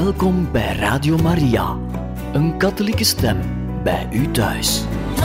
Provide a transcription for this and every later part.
Welkom bij Radio Maria, een katholieke stem bij u thuis.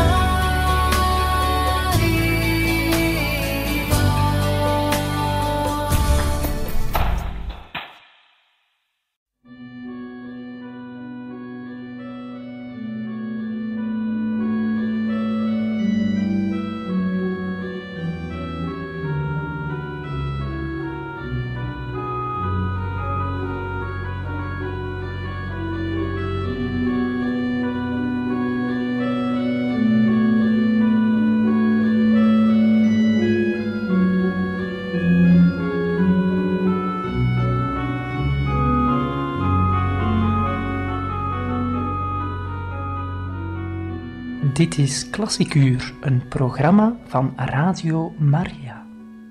Dit is Klassiek Uur, een programma van Radio Maria.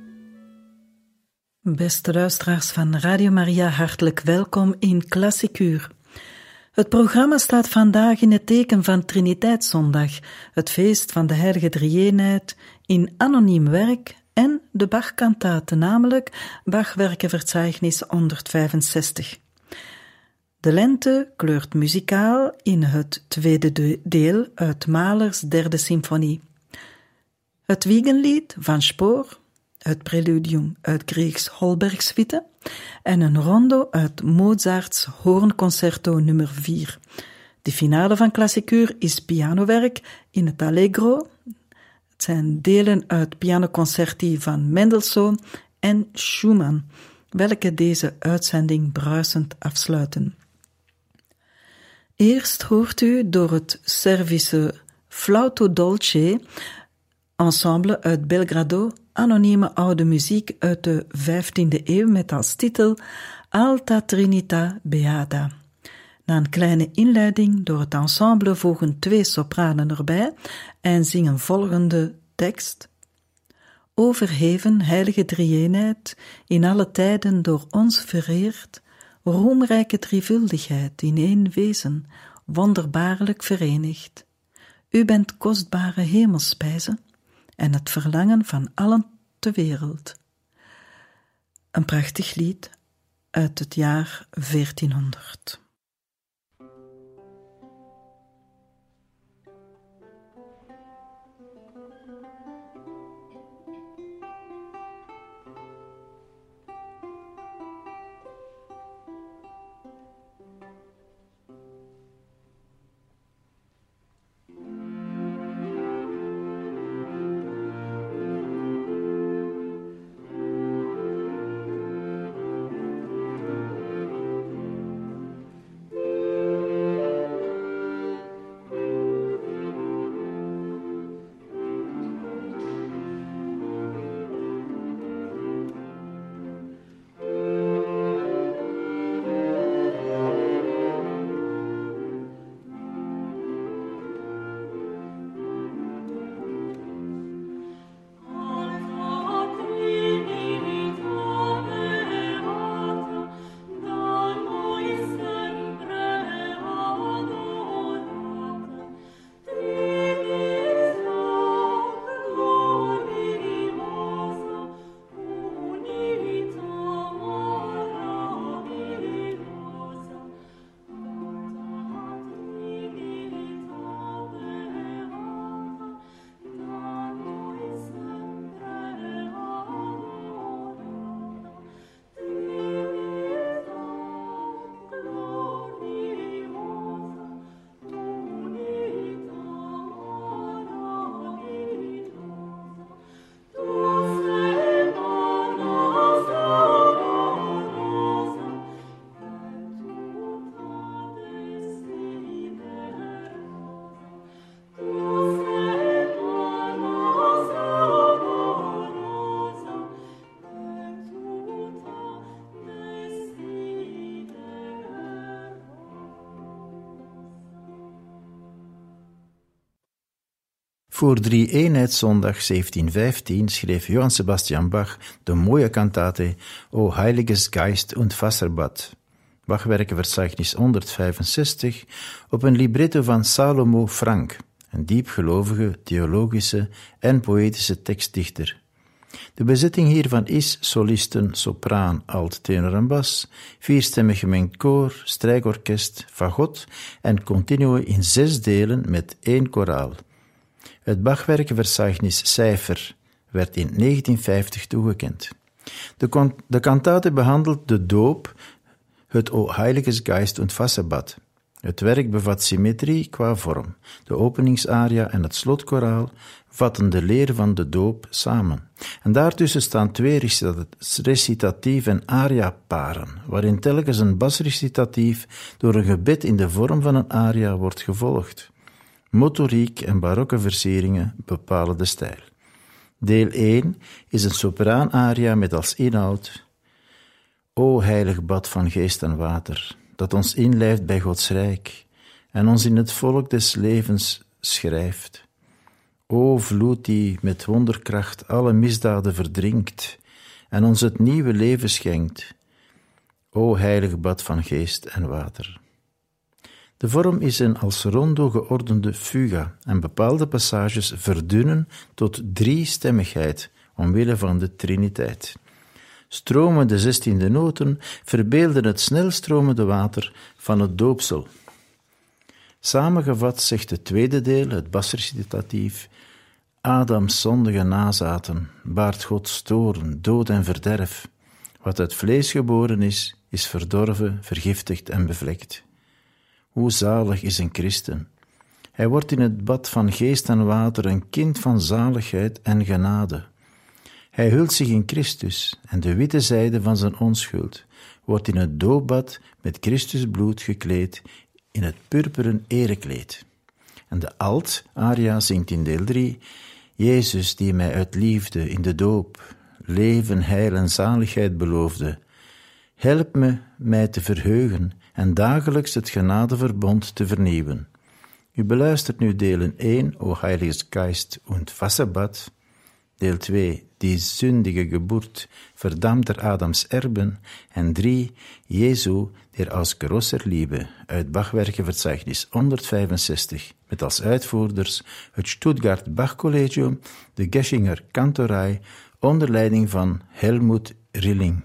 Beste luisteraars van Radio Maria, hartelijk welkom in Klassiek Uur. Het programma staat vandaag in het teken van Triniteitszondag, het feest van de Heilige Drie-eenheid, in anoniem werk en de Bach-kantaten, namelijk Bach-werkenverzeichnis 165. De lente kleurt muzikaal in het tweede deel uit Mahlers derde symfonie. Het Wiegenlied van Spohr, het preludium uit Griegs Holbergsuite en een rondo uit Mozarts Hoornconcerto nummer 4. De finale van Klassiek Uur is pianowerk in het Allegro. Het zijn delen uit pianoconcerti van Mendelssohn en Schumann, welke deze uitzending bruisend afsluiten. Eerst hoort u door het Servische Flauto Dolce ensemble uit Belgrado anonieme oude muziek uit de 15e eeuw met als titel Alta Trinita Beata. Na een kleine inleiding door het ensemble volgen 2 sopranen erbij en zingen volgende tekst. Overheven, heilige drie-eenheid, in alle tijden door ons vereerd, roemrijke drievuldigheid in één wezen, wonderbaarlijk verenigd. U bent kostbare hemelspijze en het verlangen van allen ter wereld. Een prachtig lied uit het jaar 1400. Voor Drie-eenheidszondag 1715 schreef Johann Sebastian Bach de mooie kantate O Heiliges Geist und Wasserbad, Bachwerkenverzeichnis 165, op een libretto van Salomo Frank, een diepgelovige, theologische en poëtische tekstdichter. De bezetting hiervan is solisten, sopraan, alt, tenor en bas, vierstemmig gemengd koor, strijkorkest, fagot en continuo in 6 delen met 1 koraal. Het Bachwerkenverzeichnis Cijfer werd in 1950 toegekend. De kantate behandelt de doop, het O Heiliges Geist und Wasserbad. Het werk bevat symmetrie qua vorm. De openingsaria en het slotkoraal vatten de leer van de doop samen. En daartussen staan 2 recitatief- en aria-paren, waarin telkens een basrecitatief door een gebed in de vorm van een aria wordt gevolgd. Motoriek en barokke versieringen bepalen de stijl. Deel 1 is een sopraanaria met als inhoud: O heilig bad van geest en water, dat ons inlijft bij Gods rijk en ons in het volk des levens schrijft. O vloed die met wonderkracht alle misdaden verdrinkt en ons het nieuwe leven schenkt. O heilig bad van geest en water. De vorm is een als rondo geordende fuga en bepaalde passages verdunnen tot 3-stemmigheid omwille van de Triniteit. Stromende 16e noten verbeelden het snelstromende water van het doopsel. Samengevat zegt het tweede deel, het basrecitatief: Adams zondige nazaten baart Gods toorn, dood en verderf. Wat uit vlees geboren is verdorven, vergiftigd en bevlekt. Hoe zalig is een christen! Hij wordt in het bad van geest en water een kind van zaligheid en genade. Hij hult zich in Christus en de witte zijde van zijn onschuld wordt in het doopbad met Christus bloed gekleed in het purperen erekleed. En de alt-aria zingt in deel 3: Jezus die mij uit liefde in de doop leven, heil en zaligheid beloofde. Help me mij te verheugen en dagelijks het genadeverbond te vernieuwen. U beluistert nu delen 1, O Heiliges Geist und Wasserbad, deel 2, Die sündige Geburt, verdammter Adams Erben, en 3, Jesu, der aus grosser Liebe, uit Bachwerkenverzeichnis 165, met als uitvoerders het Stuttgart Bachcollegium, de Geschinger Kantorei, onder leiding van Helmut Rilling.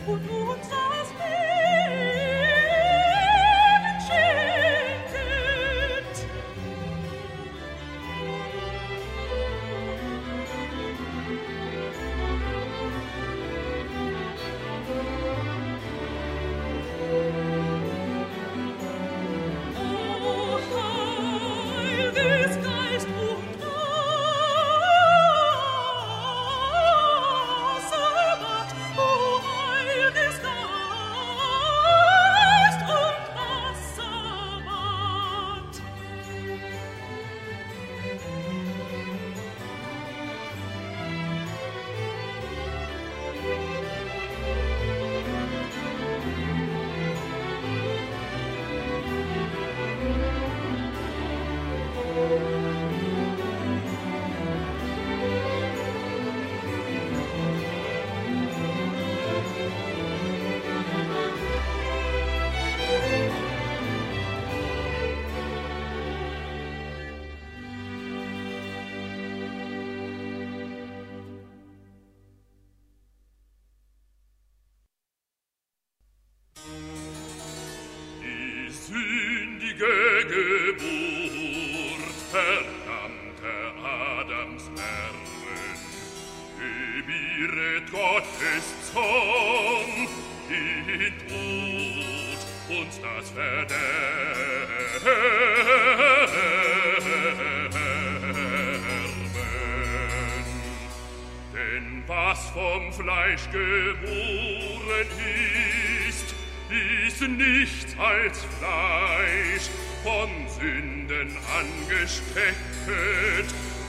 Geburt verdammte Adams Herren, gebieret Gottes Zorn in Tod und das Verderben. Denn was vom Fleisch geboren ist nichts als Fleisch, von Sünden angestecket,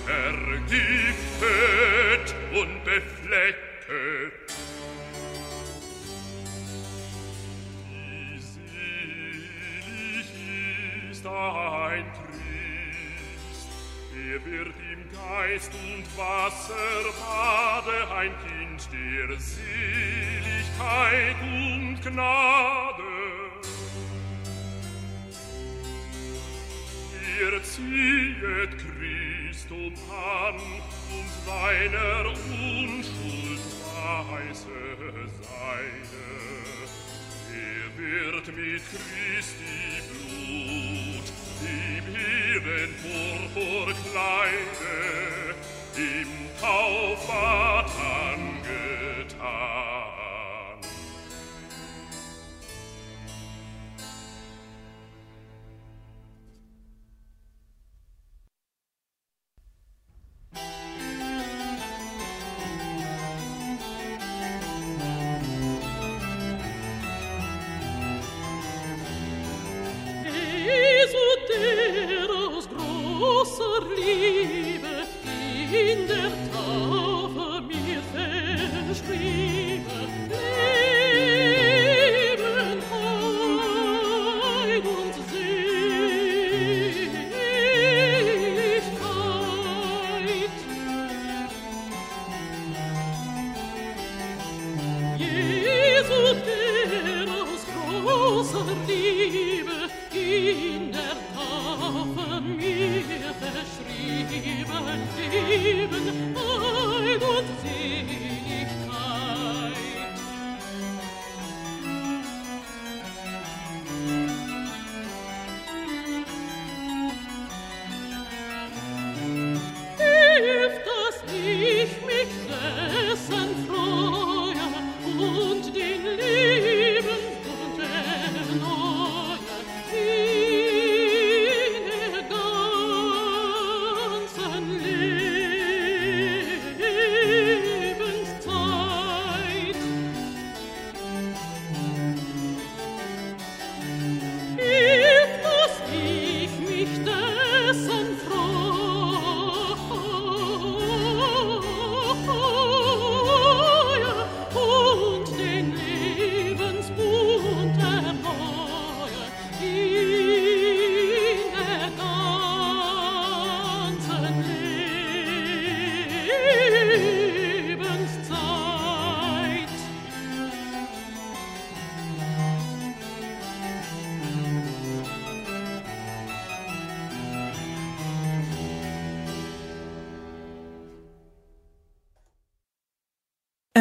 vergiftet und befleckt. Wie selig ist ein Christ, er wird im Geist und Wasser bade, ein Kind der Seligkeit und Gnade. Er ziehet Christum an und seiner Unschuld weiße Seide. Er wird mit Christi Blut im Himmel Purpurkleide im Taufbad angetan. Liebe in der Taufe mir verschriebe, Leben, Heil und Seligkeit. Jesu, der aus großer Liebe in der Taufe mir verschrieben, Leben,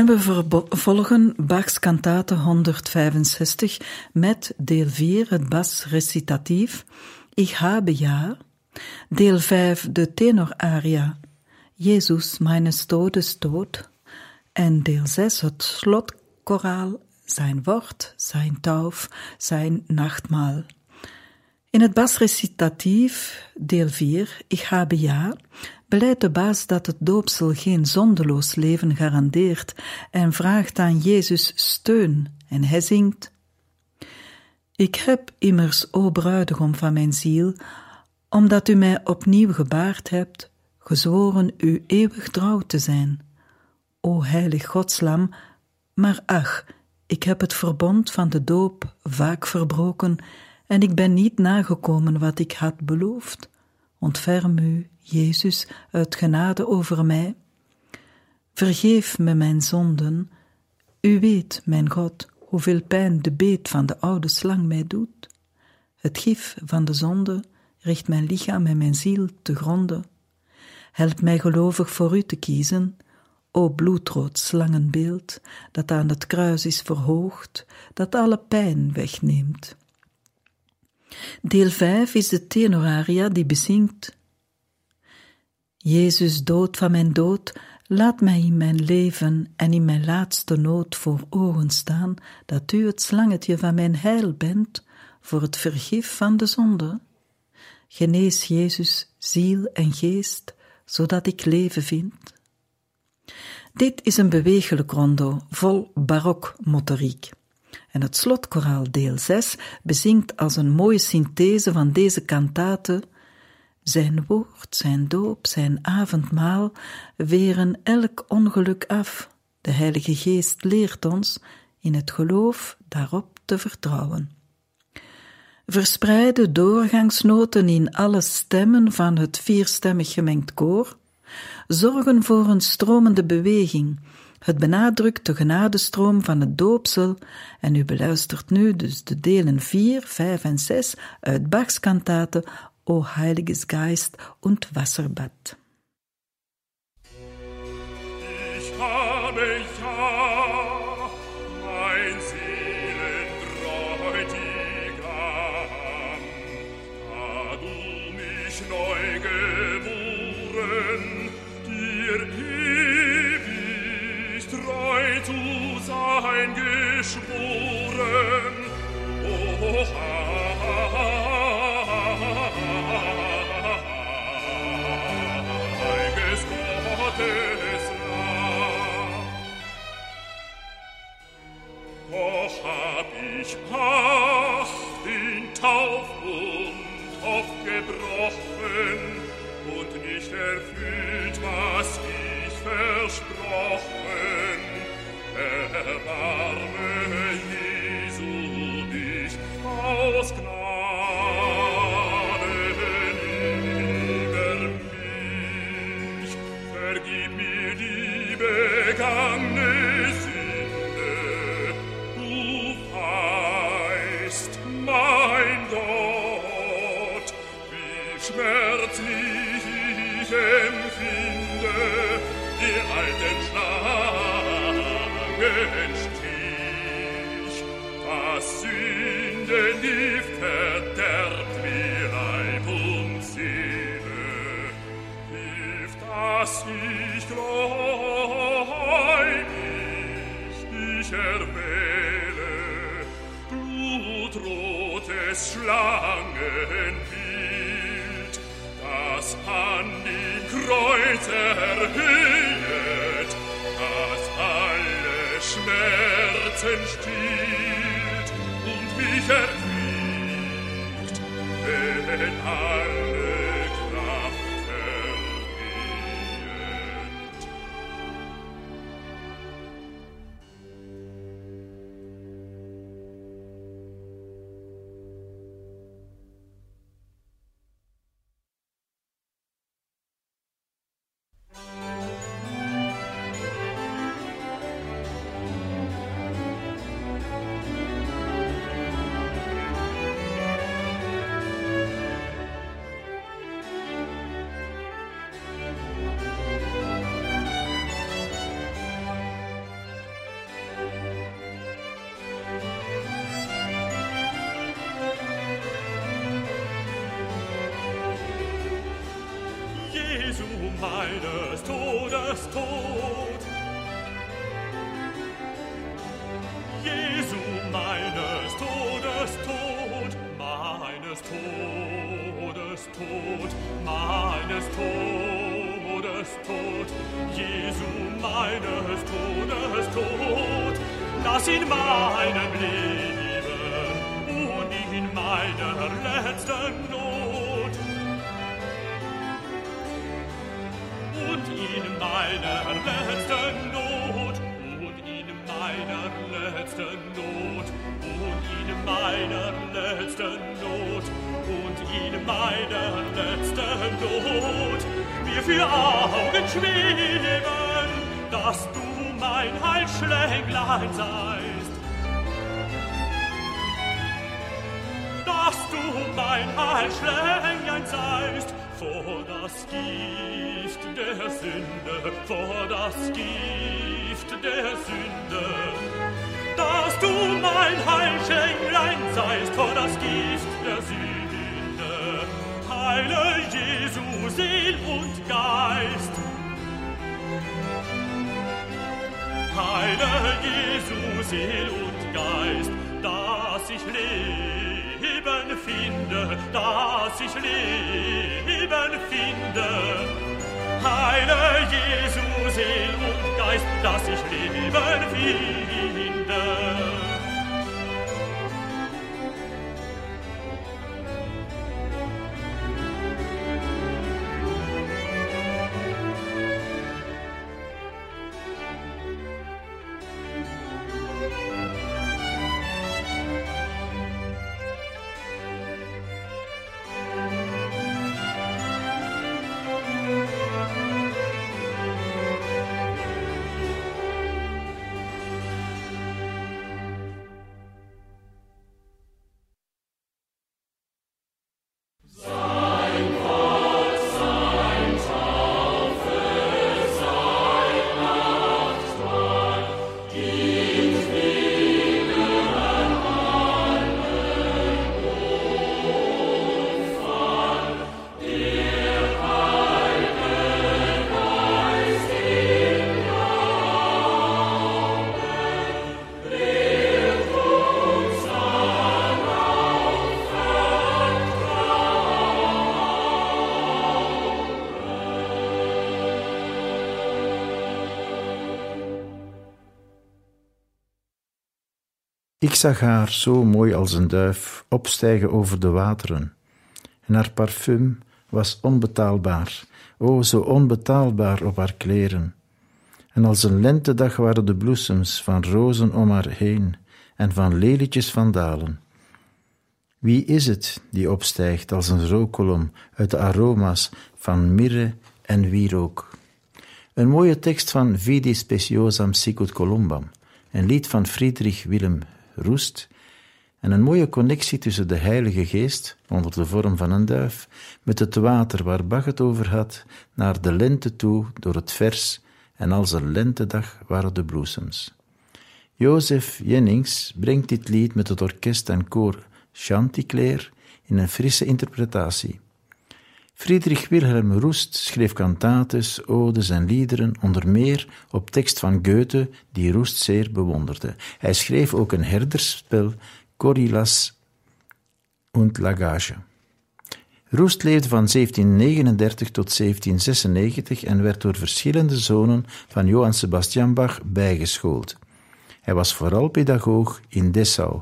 En we vervolgen Bachs kantate 165 met deel 4, het basrecitatief, Ich habe ja, deel 5, de tenoraria, Jezus meines Todes dood, en deel 6, het slotkoraal, zijn woord, zijn tauf, zijn nachtmaal. In het basrecitatief, deel 4, Ich habe ja, beleidt de baas dat het doopsel geen zondeloos leven garandeert en vraagt aan Jezus steun, en hij zingt: Ik heb immers, o bruidegom van mijn ziel, omdat u mij opnieuw gebaard hebt, gezworen u eeuwig trouw te zijn. O heilig Godslam, maar ach, ik heb het verbond van de doop vaak verbroken en ik ben niet nagekomen wat ik had beloofd. Ontferm u, Jezus, uit genade over mij. Vergeef me mijn zonden. U weet, mijn God, hoeveel pijn de beet van de oude slang mij doet. Het gif van de zonde richt mijn lichaam en mijn ziel te gronde. Help mij gelovig voor u te kiezen, o bloedrood slangenbeeld, dat aan het kruis is verhoogd, dat alle pijn wegneemt. Deel 5 is de tenoraria die bezingt: Jezus, dood van mijn dood, laat mij in mijn leven en in mijn laatste nood voor ogen staan, dat u het slangetje van mijn heil bent, voor het vergif van de zonde. Genees, Jezus, ziel en geest, zodat ik leven vind. Dit is een bewegelijk rondo, vol barokmotoriek. En het slotkoraal deel 6 bezingt als een mooie synthese van deze kantate: Zijn woord, zijn doop, zijn avondmaal weren elk ongeluk af. De Heilige Geest leert ons in het geloof daarop te vertrouwen. Verspreide doorgangsnoten in alle stemmen van het vierstemmig gemengd koor zorgen voor een stromende beweging. Het benadrukt de genadestroom van het doopsel en u beluistert nu dus de delen 4, 5 en 6 uit Bachs kantate O Heiliges Geist und Wasserbad. Ich habe ja, mein Seelenbräutigam, da du mich neu geboren, dir ewig treu zu sein geschworen, o heiliges Gottes Lamm. Doch hab ich den Taufbund oft gebrochen und nicht erfüllt, was ich versprochen. Erbarme, Jesu, mich aus Gnaden über mich. Vergib mir die begangene Sünde. Du weißt, mein Gott, wie schmerzlich ich empfinde die alten Schlangenstich. Das Sündengift verderbt mir Leib und Seele. Hilf, dass ich gläubig dich erwähle, blutrotes Schlangenbild, das an dem Kreuz erhöht, das alle Schmerzen stillt und mich erquiegt, wenn alle Kraft vergeht. Jesu meines Todes Tod. Jesu meines Todes Tod, meines Todes Tod, meines Todes Tod, Jesu meines Todes Tod, lass in meinem Leben und in meiner letzten Not und in meiner letzten Not und in meiner letzten Not und in meiner letzten Not und in meiner letzten Not mir für Augen schweben, dass du mein Heilschlänglein seist, dass du mein Heilschlänglein seist, vor das Gift der Sünde, vor das Gift der Sünde, dass du mein Heilschlänglein seist, vor das Gift der Sünde, heile Jesu Seel und Geist, heile Jesu Seel und Geist, dass ich Leben finde, dass ich Leben finde. Heile Jesu Seel und Geist, dass ich Leben finde. Ik zag haar zo mooi als een duif opstijgen over de wateren. En haar parfum was onbetaalbaar, o zo onbetaalbaar op haar kleren. En als een lentedag waren de bloesems van rozen om haar heen en van lelietjes van dalen. Wie is het die opstijgt als een rookkolom uit de aroma's van mirre en wierook? Een mooie tekst van Vidi Speciosam Sicut Columbam, een lied van Friedrich Wilhelm Roest, en een mooie connectie tussen de Heilige Geest, onder de vorm van een duif, met het water waar Bach het over had, naar de lente toe door het vers, en als een lentedag waren de bloesems. Jozef Jennings brengt dit lied met het orkest en koor Chanticleer in een frisse interpretatie. Friedrich Wilhelm Roest schreef kantates, odes en liederen, onder meer op tekst van Goethe, die Roest zeer bewonderde. Hij schreef ook een herdersspel, Coryllas und Lagage. Roest leefde van 1739 tot 1796 en werd door verschillende zonen van Johann Sebastian Bach bijgeschoold. Hij was vooral pedagoog in Dessau.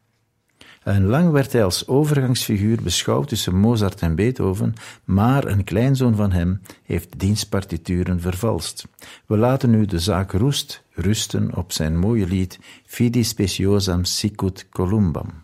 En lang werd hij als overgangsfiguur beschouwd tussen Mozart en Beethoven, maar een kleinzoon van hem heeft dienstpartituren vervalst. We laten nu de zaak Roest rusten op zijn mooie lied Fidi Speciosam Sicut Columbam.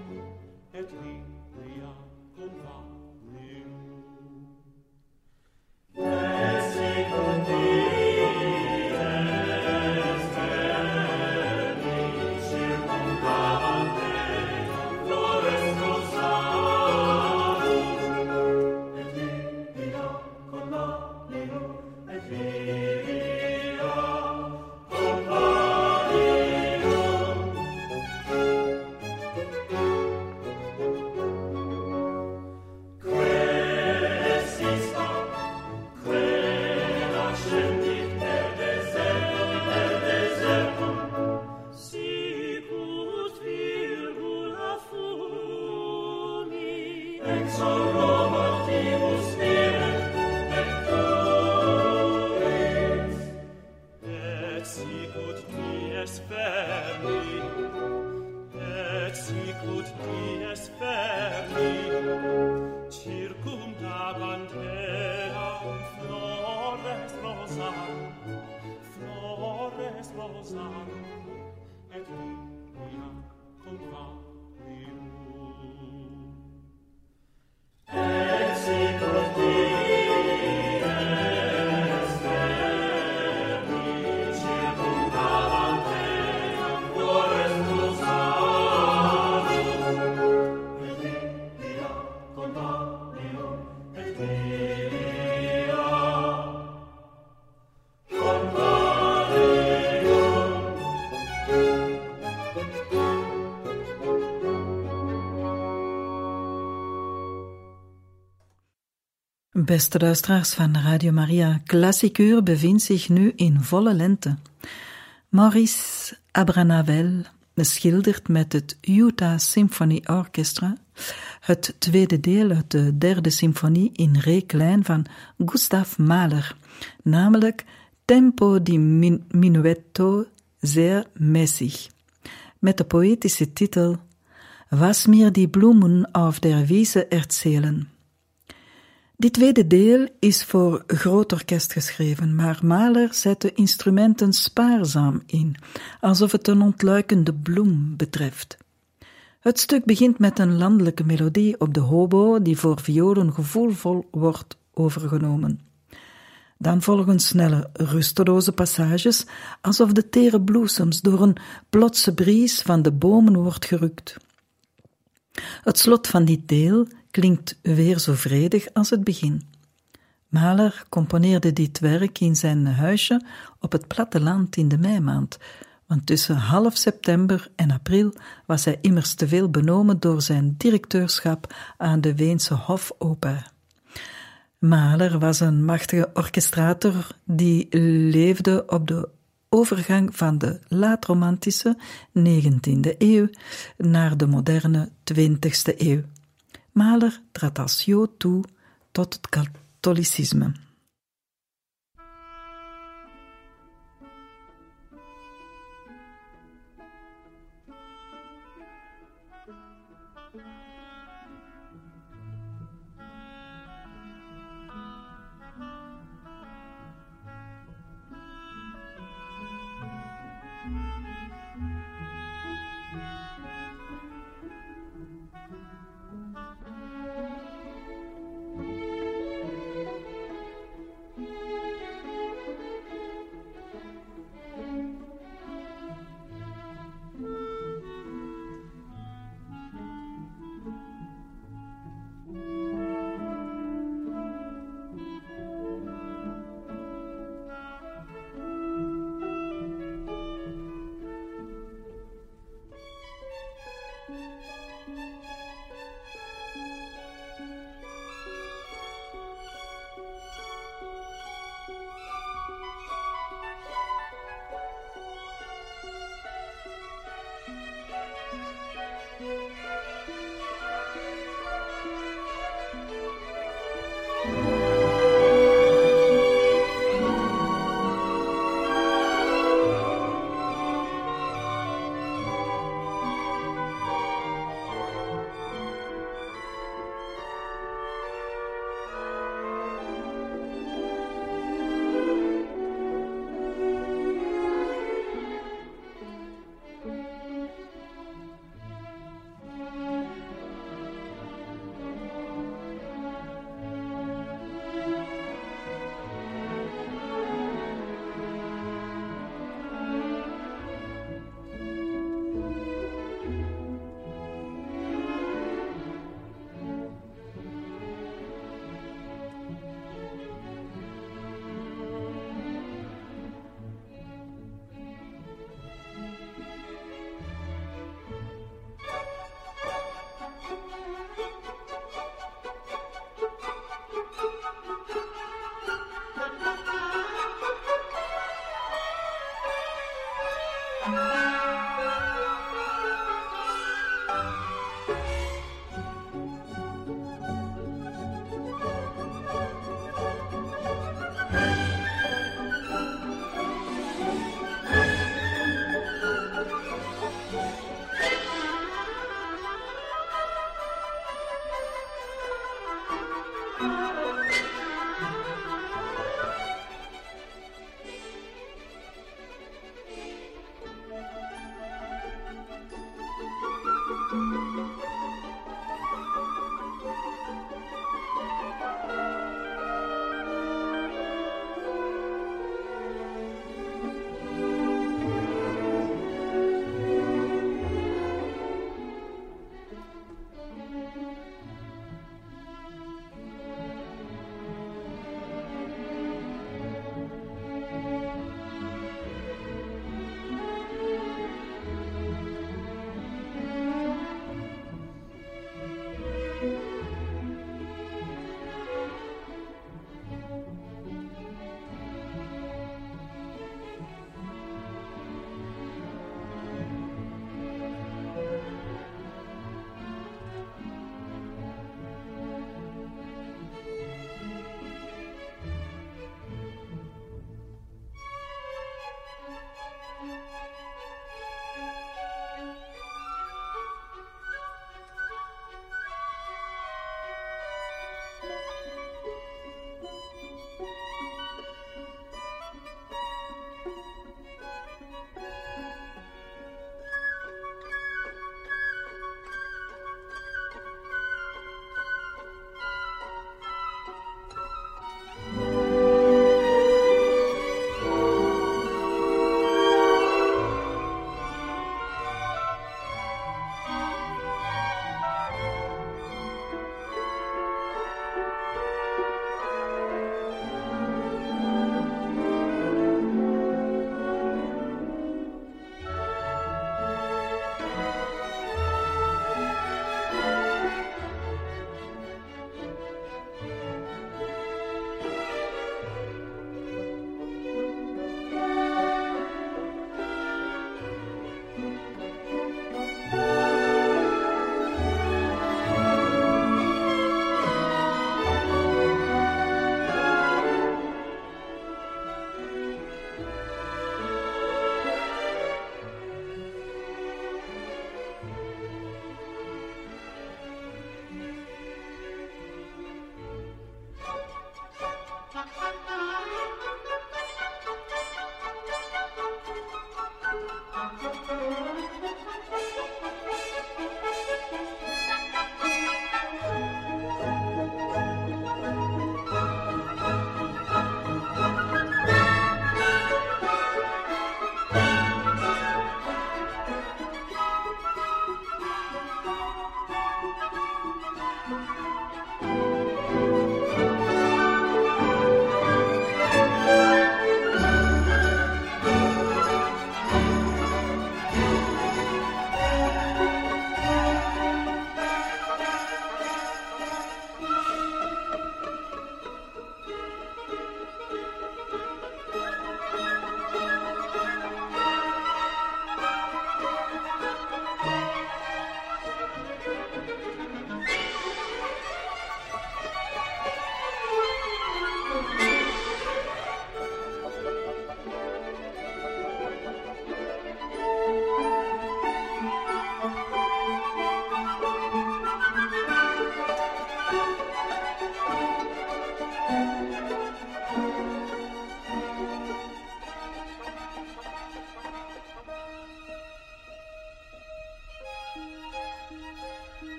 et Lilia convallium. Et sicut dies terni circumdavant flores rosarum, et Lilia convallium, et Lilia convallium. Quaesista, quae ascendit per desertum, sicut virgula fumi, ex aromatibus vecturis, et sicut dies fermi, et sicut dies fermi, circumdabant eam flores rosarum, et Lilia convallium. Et sicut dies terni circumdabant eam flores rosarum, et Lilia convallium, et Lilia Beste luisteraars van Radio Maria, Klassikuur bevindt zich nu in volle lente. Maurice Abravanel schildert met het Utah Symphony Orchestra het tweede deel uit de derde symfonie in re klein van Gustav Mahler, namelijk Tempo di Minuetto sehr mäßig, met de poëtische titel Was mir die Blumen auf der Wiese erzählen. Dit tweede deel is voor groot orkest geschreven, maar Mahler zet de instrumenten spaarzaam in, alsof het een ontluikende bloem betreft. Het stuk begint met een landelijke melodie op de hobo die voor violen gevoelvol wordt overgenomen. Dan volgen snelle, rusteloze passages, alsof de tere bloesems door een plotse bries van de bomen wordt gerukt. Het slot van dit deel klinkt weer zo vredig als het begin. Mahler componeerde dit werk in zijn huisje op het platteland in de meimaand, want tussen half september en april was hij immers te veel benomen door zijn directeurschap aan de Weense Hofoper. Mahler was een machtige orchestrator die leefde op de overgang van de laatromantische 19e eeuw naar de moderne 20e eeuw. Mahler trad als Jood toe tot het katholicisme.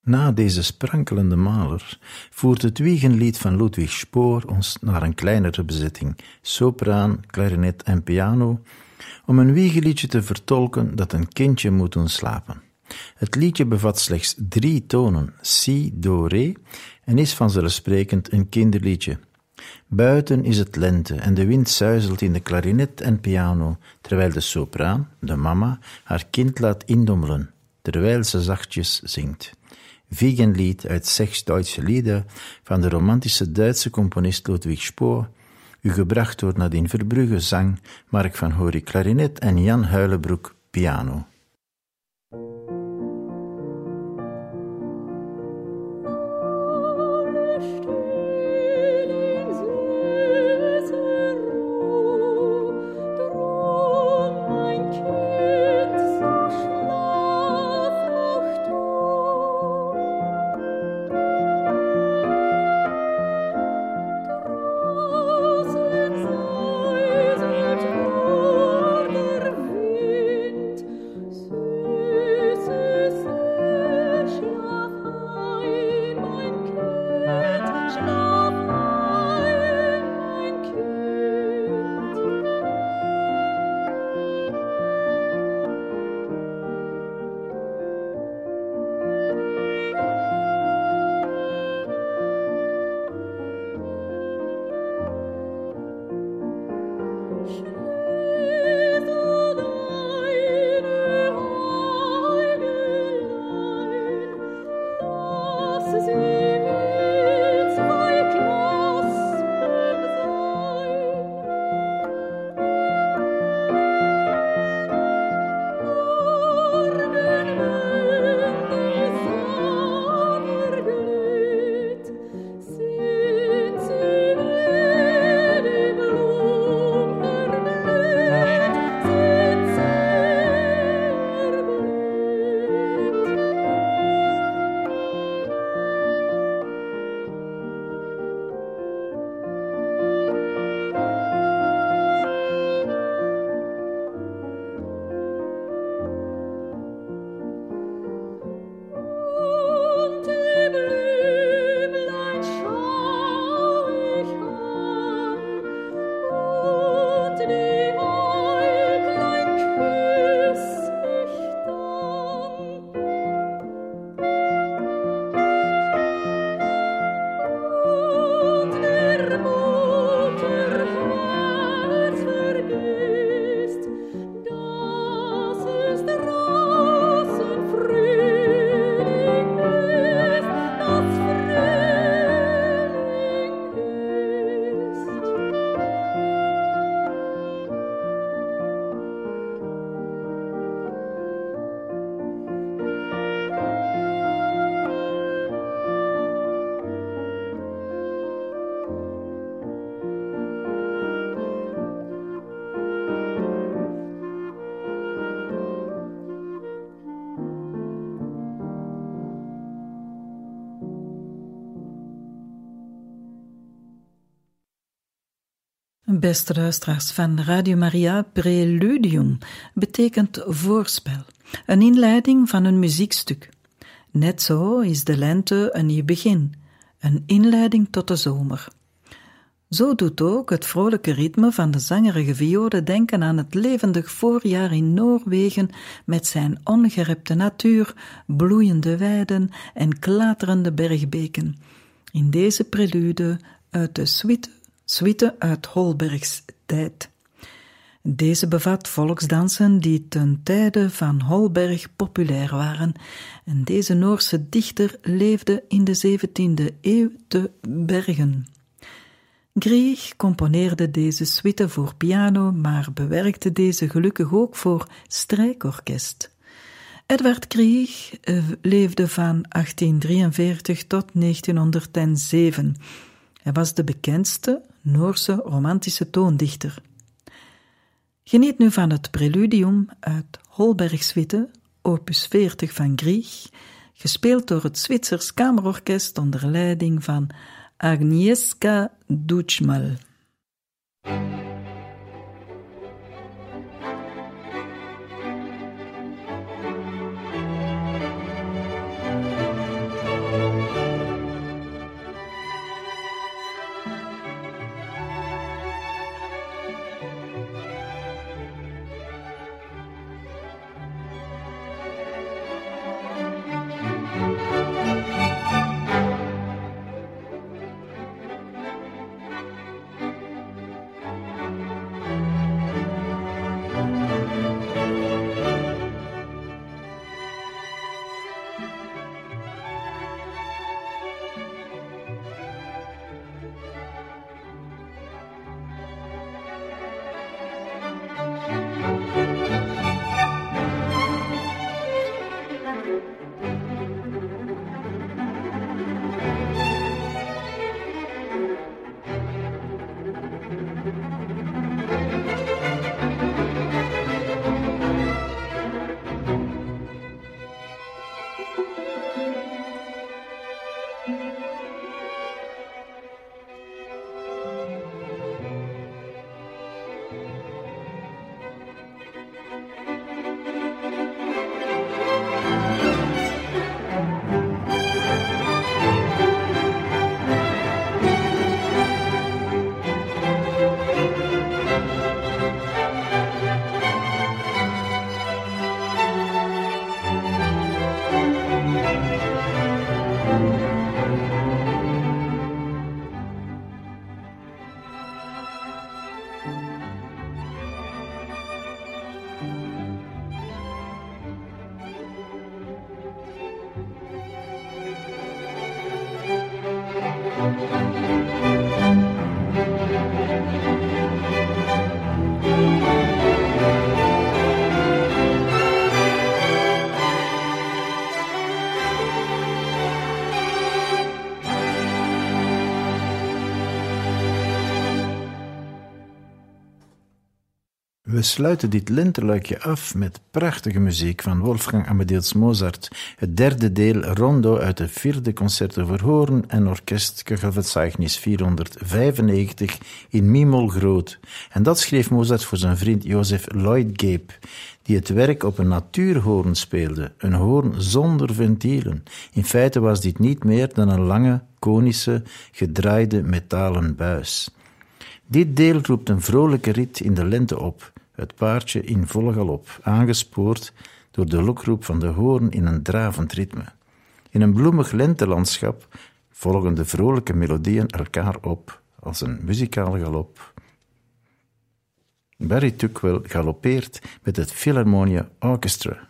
Na deze sprankelende maler voert het wiegenlied van Ludwig Spohr ons naar een kleinere bezetting, sopraan, klarinet en piano, om een wiegenliedje te vertolken dat een kindje moet doen slapen. Het liedje bevat slechts 3 tonen, si, do, re, en is vanzelfsprekend een kinderliedje. Buiten is het lente en de wind suizelt in de klarinet en piano, terwijl de sopraan, de mama, haar kind laat indommelen, terwijl ze zachtjes zingt. Wiegenlied uit 6 Duitse Lieder van de romantische Duitse componist Ludwig Spohr, u gebracht door Nadine Verbrugge zang, Mark van Hory klarinet en Jan Huilenbroek piano. Beste luisteraars van Radio Maria, preludium betekent voorspel, een inleiding van een muziekstuk. Net zo is de lente een nieuw begin, een inleiding tot de zomer. Zo doet ook het vrolijke ritme van de zangerige viode denken aan het levendig voorjaar in Noorwegen met zijn ongerepte natuur, bloeiende weiden en klaterende bergbeken. In deze prelude uit de suite uit Holbergs tijd. Deze bevat volksdansen die ten tijde van Holberg populair waren en deze Noorse dichter leefde in de 17e eeuw te Bergen. Grieg componeerde deze suite voor piano, maar bewerkte deze gelukkig ook voor strijkorkest. Edward Grieg leefde van 1843 tot 1907. Hij was de bekendste Noorse romantische toondichter. Geniet nu van het preludium uit Holbergs suite, opus 40 van Grieg, gespeeld door het Zwitsers Kamerorkest onder leiding van Agnieszka Duczmal. We sluiten dit lenteluikje af met prachtige muziek van Wolfgang Amadeus Mozart, het derde deel Rondo uit de vierde concerto voor hoorn en orkest, Köchelverzeichnis 495 in mi-mol groot. En dat schreef Mozart voor zijn vriend Joseph Lloyd-Gabe, die het werk op een natuurhoorn speelde, een hoorn zonder ventielen. In feite was dit niet meer dan een lange, konische, gedraaide metalen buis. Dit deel roept een vrolijke rit in de lente op, het paardje in volle galop, aangespoord door de lokroep van de hoorn in een dravend ritme. In een bloemig lentelandschap volgen de vrolijke melodieën elkaar op als een muzikale galop. Barry Tuckwell galoppeert met het Philharmonia Orchestra.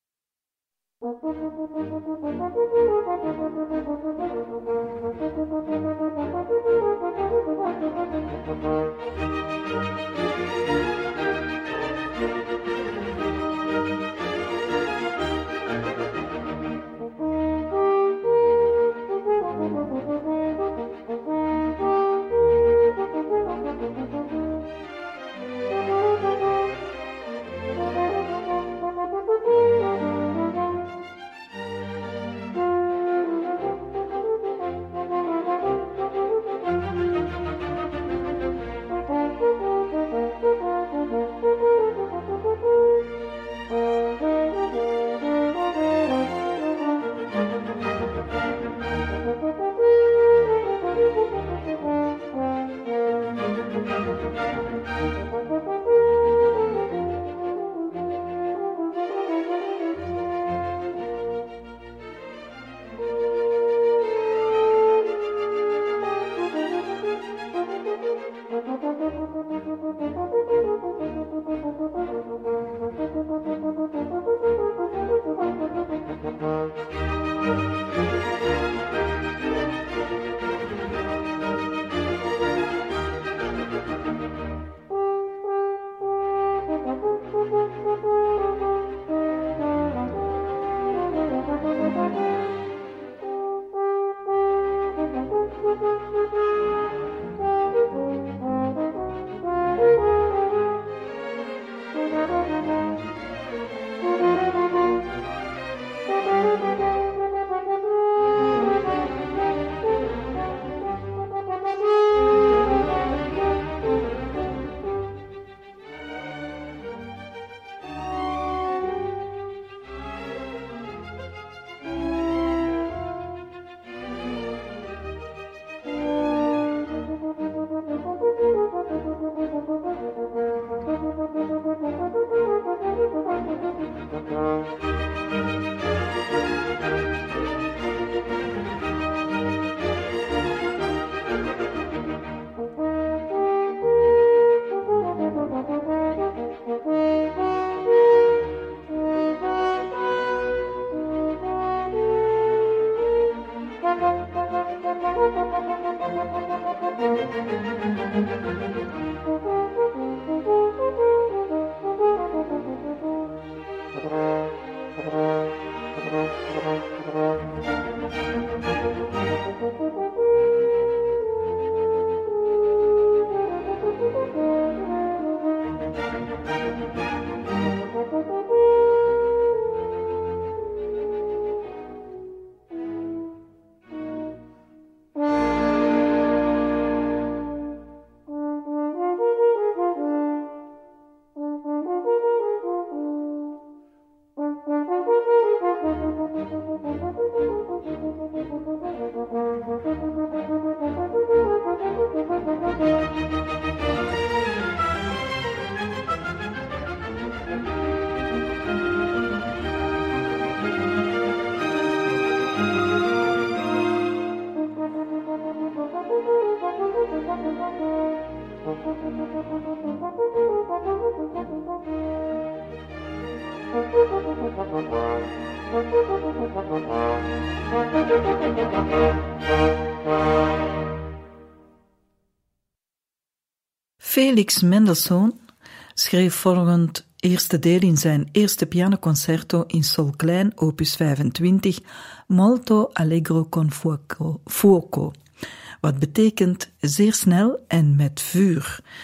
Felix Mendelssohn schreef volgend eerste deel in zijn eerste pianoconcerto in sol klein, opus 25, Molto allegro con fuoco, wat betekent zeer snel en met vuur.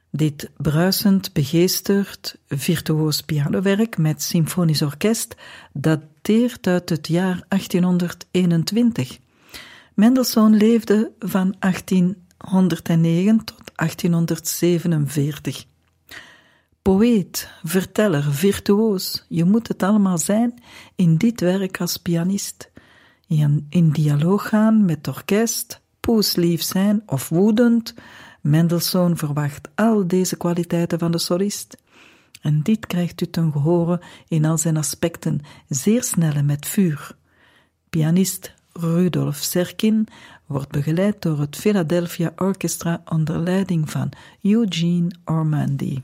Dit bruisend, begeesterd, virtuoos pianowerk met symfonisch orkest dateert uit het jaar 1821. Mendelssohn leefde van 1809 tot 1847. Poëet, verteller, virtuoos, je moet het allemaal zijn in dit werk als pianist. In dialoog gaan met het orkest, poeslief zijn of woedend. Mendelssohn verwacht al deze kwaliteiten van de solist. En dit krijgt u ten gehore in al zijn aspecten, zeer snel en met vuur. Pianist Rudolf Serkin wordt begeleid door het Philadelphia Orchestra onder leiding van Eugene Ormandy.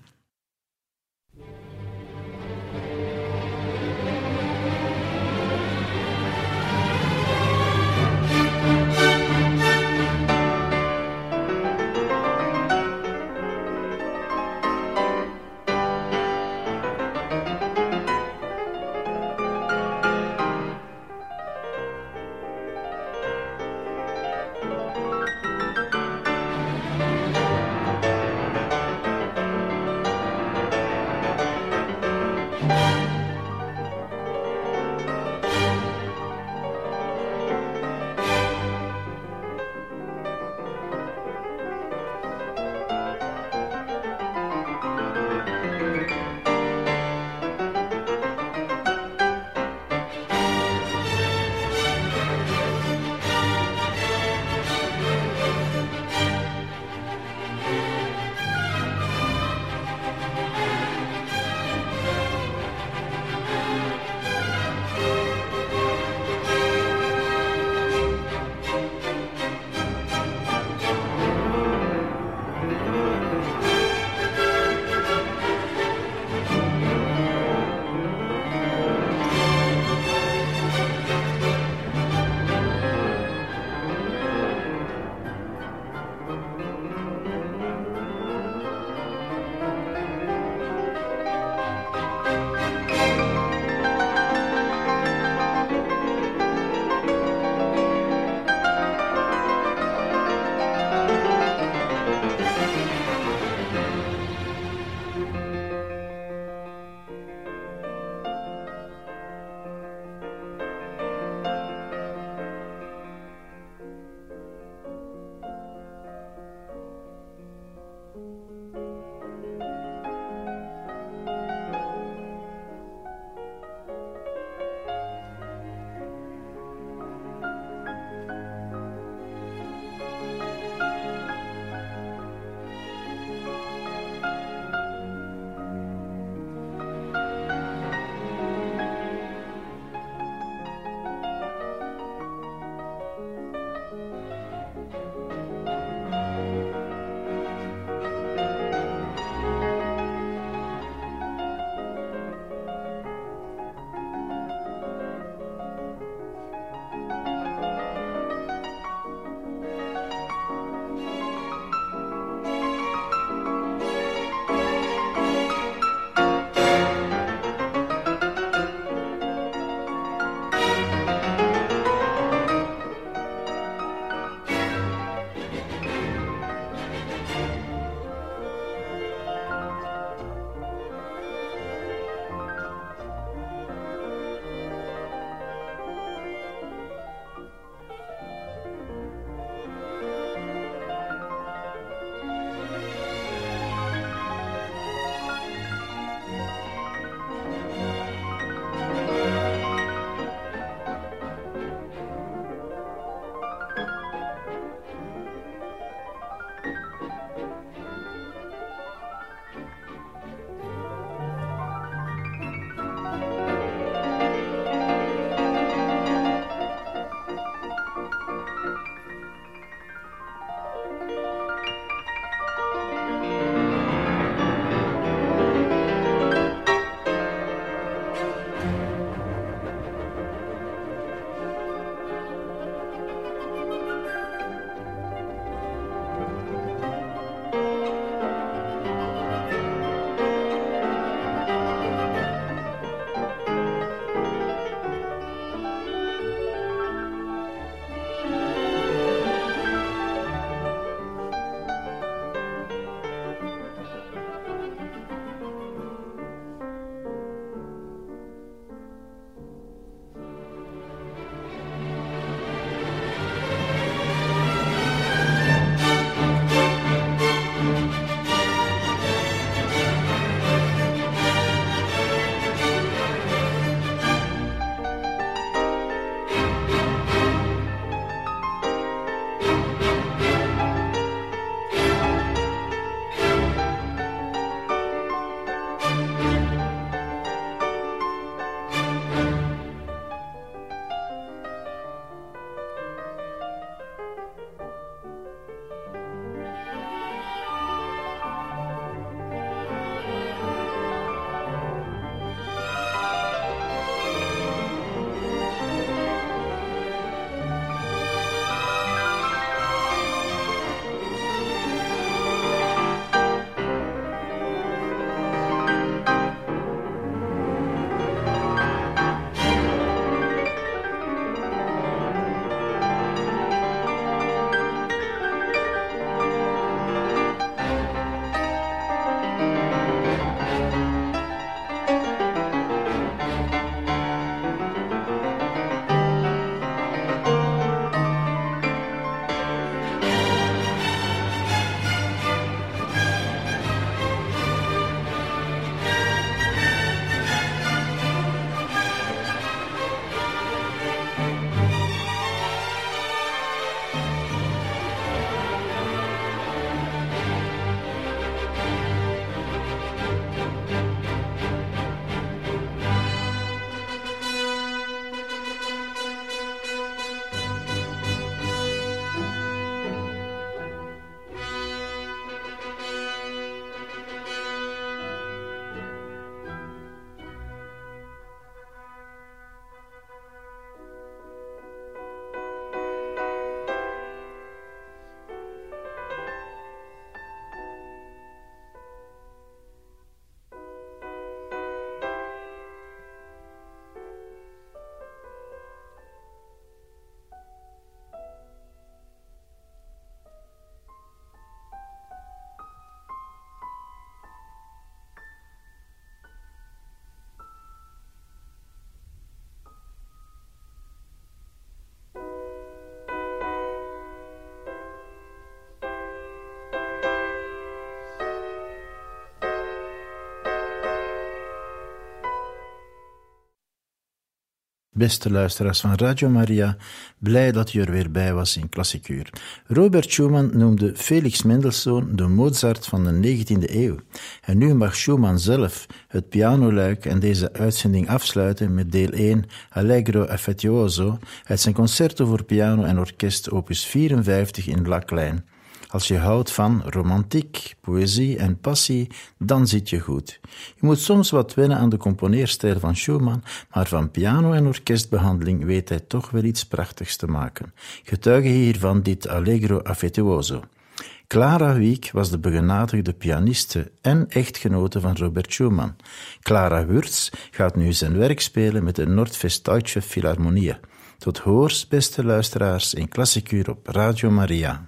Beste luisteraars van Radio Maria, blij dat u er weer bij was in Klassiek Uur. Robert Schumann noemde Felix Mendelssohn de Mozart van de 19e eeuw. En nu mag Schumann zelf het pianoluik en deze uitzending afsluiten met deel 1 Allegro affettuoso uit zijn concerto voor piano en orkest opus 54 in La Klein. Als je houdt van romantiek, poëzie en passie, dan zit je goed. Je moet soms wat wennen aan de componeerstijl van Schumann, maar van piano- en orkestbehandeling weet hij toch wel iets prachtigs te maken. Getuige hiervan dit Allegro affettuoso. Clara Wieck was de begenadigde pianiste en echtgenote van Robert Schumann. Clara Wurz gaat nu zijn werk spelen met de Nordwestdeutsche Philharmonie. Tot hoors, beste luisteraars, in Klassiek Uur op Radio Maria.